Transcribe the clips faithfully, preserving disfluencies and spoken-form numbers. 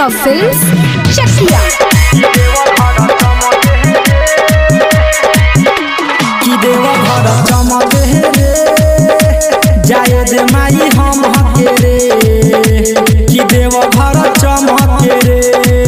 Films Chakia की देवा घर चमक रे जाए दे माई हम हके रे की देवा घर चमक रे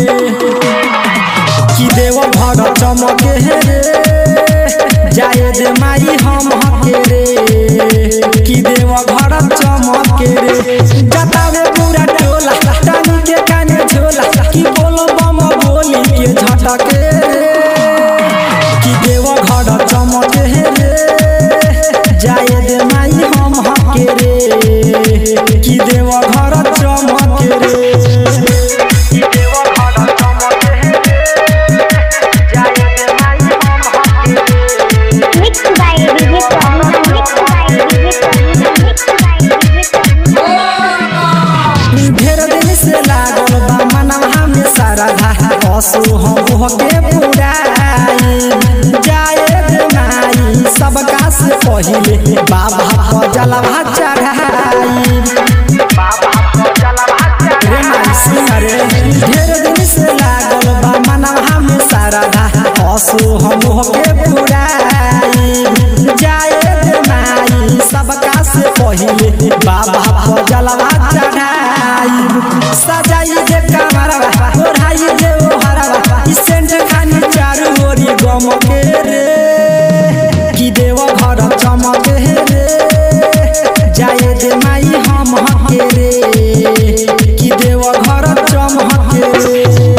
की देवा घर चमक रे जाए दे माई हम हके रे की देवा घर चमक रे जतावे पूरा टोला टानी के काने झोला की बोलो बम बोली के झटक रे की देवा घर चमक रे जाए दे माई हम हके रे की देवा घर चमक रे की देवा घर चमक रे जाए दे माई हम हके रे Mixed by D J Prabhu, mixed by D J Prabhu, mixed by D J Prabhu. ढेर दिन से लागल बा मनवा में सारा असु हम होके पुराई जाए दे माई सबका से पहिले बाबा को जलवा चढ़ाई बाबा को जलवा चढ़ाई रे माई सुन रे ढेर दिन से लागल बा मनवा में सारा असु हम होके पुराई जाए दे माई सबका से पहिले बाबा को जलवा चढ़ाई सजाई दे कमरवा ओढ़ाई दे ओ हरवा ई सेंट खानी चारू ओरी गम के रे की देवा घर चमक रे जाए दे माई हम हके रे की देवा घर चमक रे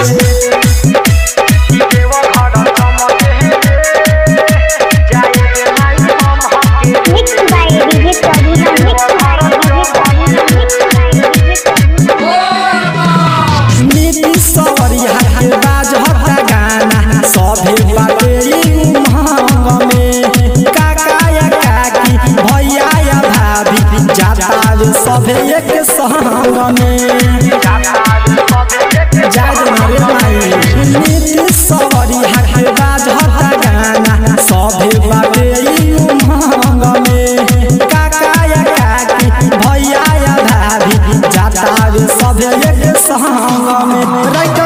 की देवा घर चमक रे जाए दे माई हम हके Mixed by D J Prabhu, mixed by D J Prabhu, mixed by D J Prabhu. नीति सवरिया के बाज हटा गाना सभे बाटे उमंग में काका या काकी भैया या भाभी जाता रे सभे एक संग में जाद मारे माई नीति सवरिया के बाज हटा गाना सभे बाटे उमंग में काका या काकी भैया या भाभी जाता रे सभे एक संग में